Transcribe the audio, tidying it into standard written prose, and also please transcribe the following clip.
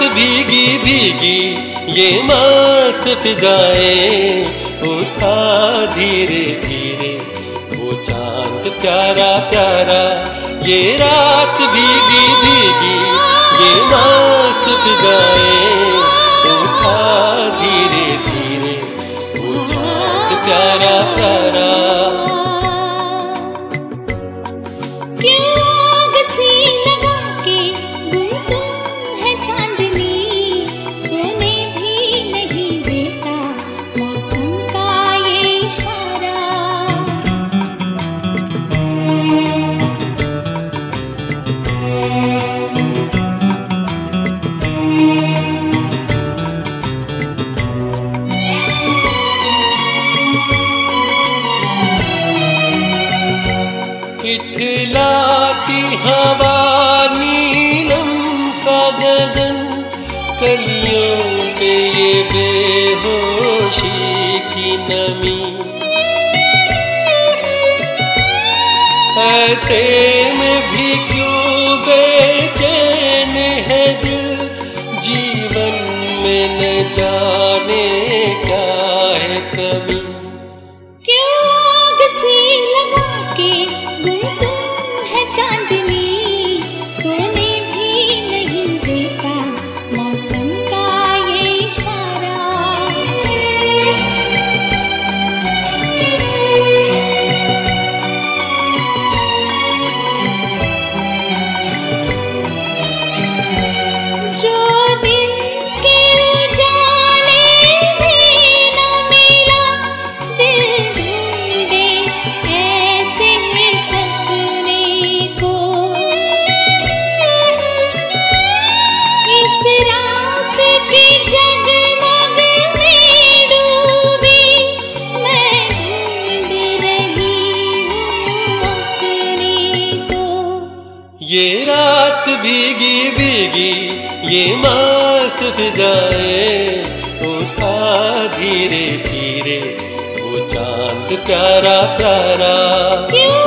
भीगी भीगी ये मस्त फिजाएं, उठा धीरे धीरे वो चांद प्यारा प्यारा। ये रात भीगी भीगी ये मस्त फिजाएं, उठा धीरे धीरे वो चांद प्यारा प्यारा। इठलाती हवा नीलम सा गगन, कलियों पे ये बेहोशी की नमी। ऐसे में भी क्यों बेचैन है दिल, जीवन में न जाने क्या है कमी। चांदनी सोने भी नहीं देता मौसम का ये इशारा। जो दिन के उजाले में न मिला, दिल ढूंढे ऐसे सपने को। इस रात की जगमग में डूबी मैं ढूंढ रही हूँ अपने को। ये रात भीगी भीगी ये मस्त फिजाएं, उठा धीरे धीरे वो चांद प्यारा प्यारा।